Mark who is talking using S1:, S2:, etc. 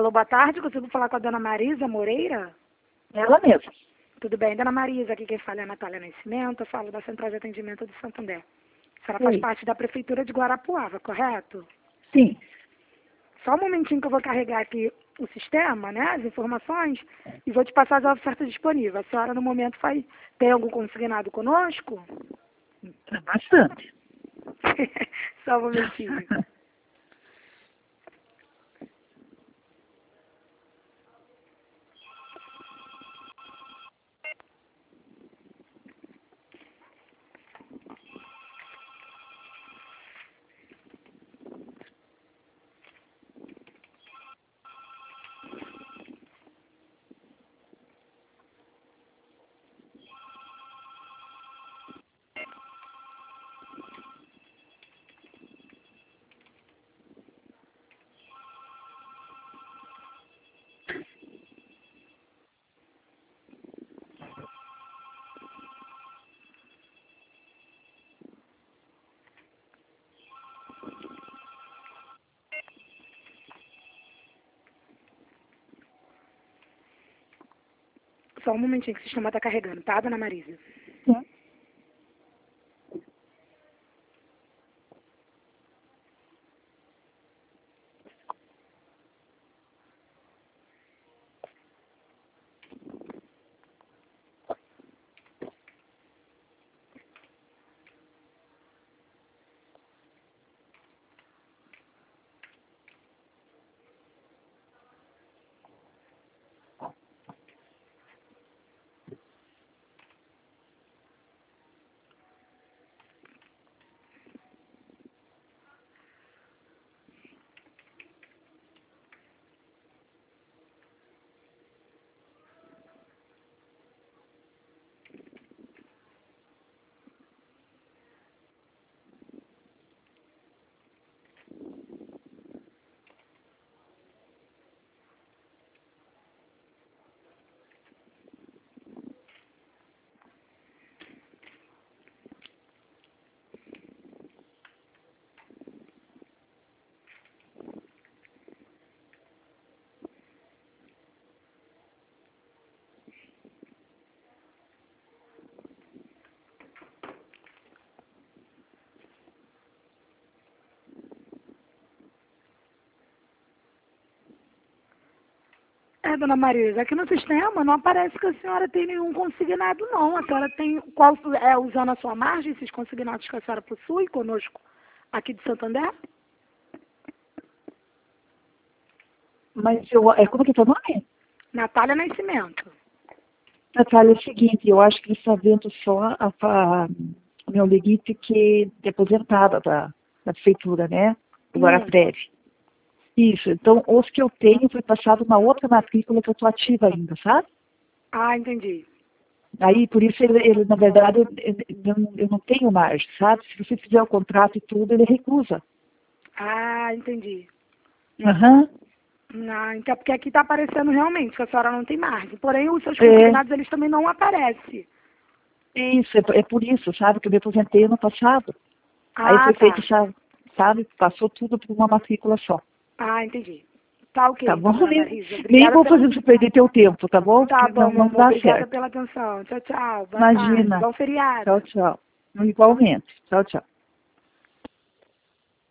S1: Alô, boa tarde, consigo falar com a dona Marisa Moreira?
S2: Ela mesma.
S1: Tudo bem, dona Marisa, aqui quem fala é a Natália Nascimento, eu falo da Central de Atendimento do Santander. A senhora faz
S2: Oi.
S1: parte da Prefeitura de Guarapuava, correto?
S2: Sim.
S1: Só um momentinho que eu vou carregar aqui o sistema, né, as informações, e vou te passar as ofertas disponíveis. A senhora, no momento, tem algum consignado conosco?
S2: É bastante.
S1: Só um momentinho. Só um momentinho que o sistema está carregando, tá, dona Marisa?
S2: Sim.
S1: Dona Marisa, aqui no sistema não aparece que a senhora tem nenhum consignado, não. A senhora tem, qual é, usando a sua margem, esses consignados que a senhora possui conosco aqui de Santander?
S2: Mas como que é teu nome?
S1: Natália Nascimento.
S2: Natália, é o seguinte, eu acho que eles estão vendo só o meu limite que é aposentada da prefeitura, né? Do Guaraprev. Isso, então os que eu tenho foi passado uma outra matrícula que eu estou ativa ainda, sabe?
S1: Ah, entendi.
S2: Aí, por isso, ele na verdade, eu não tenho margem, sabe? Se você fizer o contrato e tudo, ele recusa.
S1: Ah, entendi.
S2: Aham.
S1: Não, então porque aqui está aparecendo realmente que a senhora não tem margem. Porém, os seus consignados, eles também não aparecem.
S2: Isso, é por isso, sabe? Que eu me aposentei ano passado. Aí
S1: Ah,
S2: foi
S1: tá.
S2: feito, sabe? Passou tudo por uma matrícula só.
S1: Ah, entendi. Tá ok,
S2: Tá bom?
S1: então, dona Marisa.
S2: Nem
S1: Obrigada
S2: vou
S1: pela...
S2: fazer você perder teu tempo, tá bom?
S1: Tá
S2: Porque
S1: bom, meu
S2: não
S1: amor.
S2: dá
S1: Obrigada
S2: certo.
S1: pela atenção. Tchau, tchau. Boa tarde.
S2: Imagina.
S1: Bom feriado.
S2: Tchau, tchau. Igualmente. Tchau, tchau.